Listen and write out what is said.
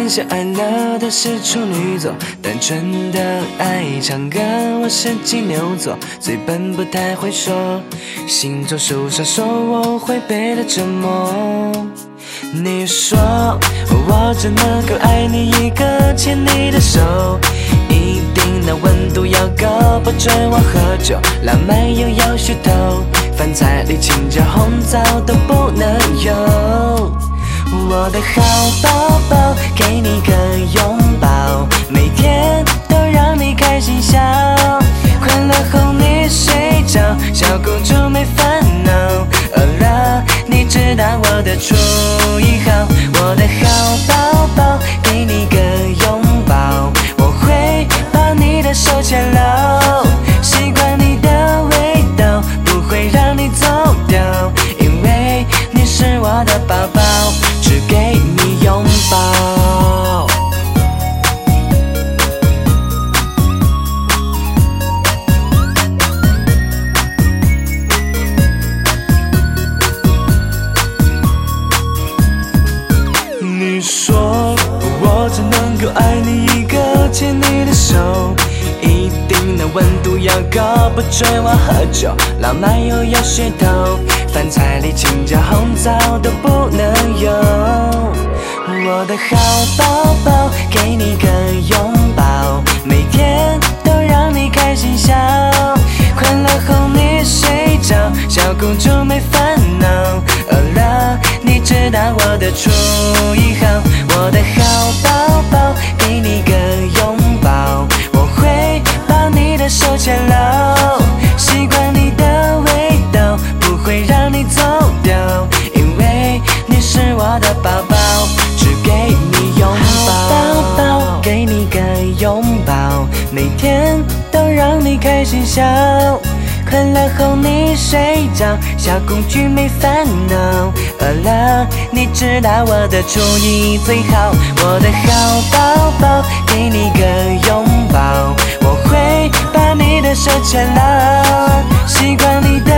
天下爱了的是处女座，单纯的爱唱歌，我是金牛座，嘴笨不太会说，星座书上说我会被他折磨。你说我只能够爱你一个，牵你的手，一定那温度要高，不准我喝酒，浪漫又要噱头，饭菜里青椒红枣都不能有。我的好宝宝，给你个拥抱，每天都让你开心笑，困了哄你睡着，小公主没烦恼。饿了，你知道我的初一号。我的好宝宝，给你个拥抱，我会把你的手牵牢，习惯你的味道，不会让你走掉，因为你是我的宝宝，只给你拥抱。你说我只能够爱你一个，牵你的手，一定那温度要高，不准我喝酒，浪漫又要噱头，饭菜里青椒红枣都不能有。我的好宝宝，给你个拥抱，每天都让你开心笑，困了哄你睡着，小公主没烦恼。饿了，你知道我的初一号。我的好宝宝，给你个拥抱，我会把你的手牵牢，习惯你的味道，不会让你走掉，因为你是我的宝宝，只给你拥抱。好宝宝，给你个拥抱，每天都让你开心笑，困了哄你睡着，小公主没烦恼。饿了，你知道我的初一最好。我的好宝宝，给你个拥抱，我会把你的手牵牢，习惯你的